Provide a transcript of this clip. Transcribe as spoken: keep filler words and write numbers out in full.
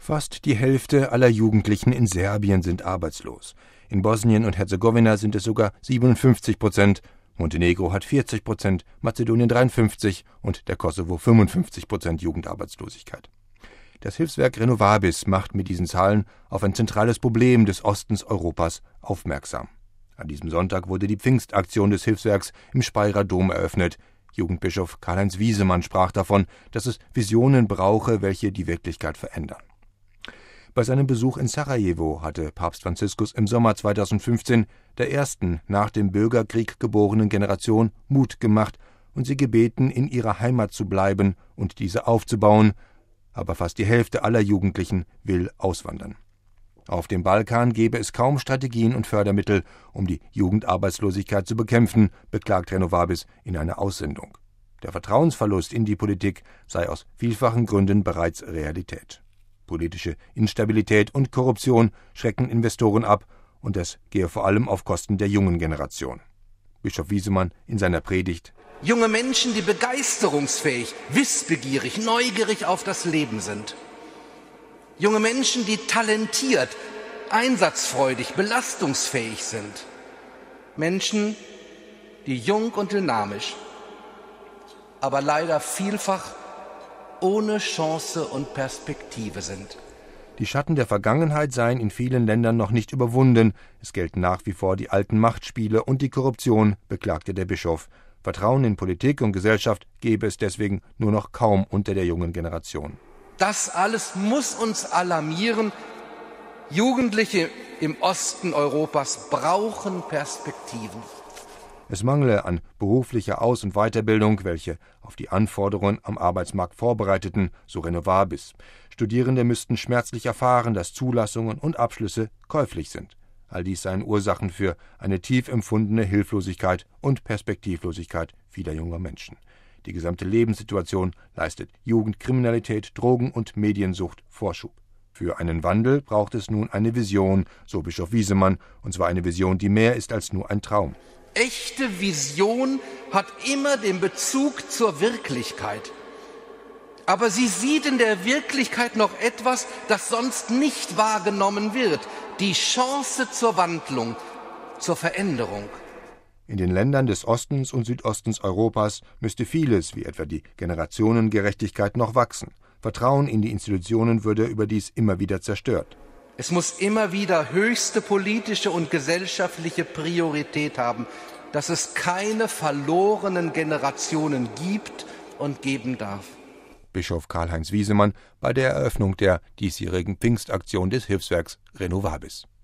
Fast die Hälfte aller Jugendlichen in Serbien sind arbeitslos. In Bosnien und Herzegowina sind es sogar siebenundfünfzig Prozent, Montenegro hat vierzig Prozent, Mazedonien dreiundfünfzig und der Kosovo fünfundfünfzig Prozent Jugendarbeitslosigkeit. Das Hilfswerk Renovabis macht mit diesen Zahlen auf ein zentrales Problem des Ostens Europas aufmerksam. An diesem Sonntag wurde die Pfingstaktion des Hilfswerks im Speyerer Dom eröffnet. Jugendbischof Karl-Heinz Wiesemann sprach davon, dass es Visionen brauche, welche die Wirklichkeit verändern. Bei seinem Besuch in Sarajevo hatte Papst Franziskus im Sommer zweitausendfünfzehn der ersten nach dem Bürgerkrieg geborenen Generation Mut gemacht und sie gebeten, in ihrer Heimat zu bleiben und diese aufzubauen, aber fast die Hälfte aller Jugendlichen will auswandern. Auf dem Balkan gebe es kaum Strategien und Fördermittel, um die Jugendarbeitslosigkeit zu bekämpfen, beklagt Renovabis in einer Aussendung. Der Vertrauensverlust in die Politik sei aus vielfachen Gründen bereits Realität. Politische Instabilität und Korruption schrecken Investoren ab, und das gehe vor allem auf Kosten der jungen Generation. Bischof Wiesemann in seiner Predigt: Junge Menschen, die begeisterungsfähig, wissbegierig, neugierig auf das Leben sind. Junge Menschen, die talentiert, einsatzfreudig, belastungsfähig sind. Menschen, die jung und dynamisch, aber leider vielfach ohne Chance und Perspektive sind. Die Schatten der Vergangenheit seien in vielen Ländern noch nicht überwunden. Es gelten nach wie vor die alten Machtspiele und die Korruption, beklagte der Bischof. Vertrauen in Politik und Gesellschaft gebe es deswegen nur noch kaum unter der jungen Generation. Das alles muss uns alarmieren. Jugendliche im Osten Europas brauchen Perspektiven. Es mangle an beruflicher Aus- und Weiterbildung, welche auf die Anforderungen am Arbeitsmarkt vorbereiteten, so Renovabis. Studierende müssten schmerzlich erfahren, dass Zulassungen und Abschlüsse käuflich sind. All dies seien Ursachen für eine tief empfundene Hilflosigkeit und Perspektivlosigkeit vieler junger Menschen. Die gesamte Lebenssituation leistet Jugendkriminalität, Drogen- und Mediensucht Vorschub. Für einen Wandel braucht es nun eine Vision, so Bischof Wiesemann, und zwar eine Vision, die mehr ist als nur ein Traum. Echte Vision hat immer den Bezug zur Wirklichkeit. Aber sie sieht in der Wirklichkeit noch etwas, das sonst nicht wahrgenommen wird: die Chance zur Wandlung, zur Veränderung. In den Ländern des Ostens und Südostens Europas müsste vieles, wie etwa die Generationengerechtigkeit, noch wachsen. Vertrauen in die Institutionen würde überdies immer wieder zerstört. Es muss immer wieder höchste politische und gesellschaftliche Priorität haben, dass es keine verlorenen Generationen gibt und geben darf. Bischof Karl-Heinz Wiesemann bei der Eröffnung der diesjährigen Pfingstaktion des Hilfswerks Renovabis.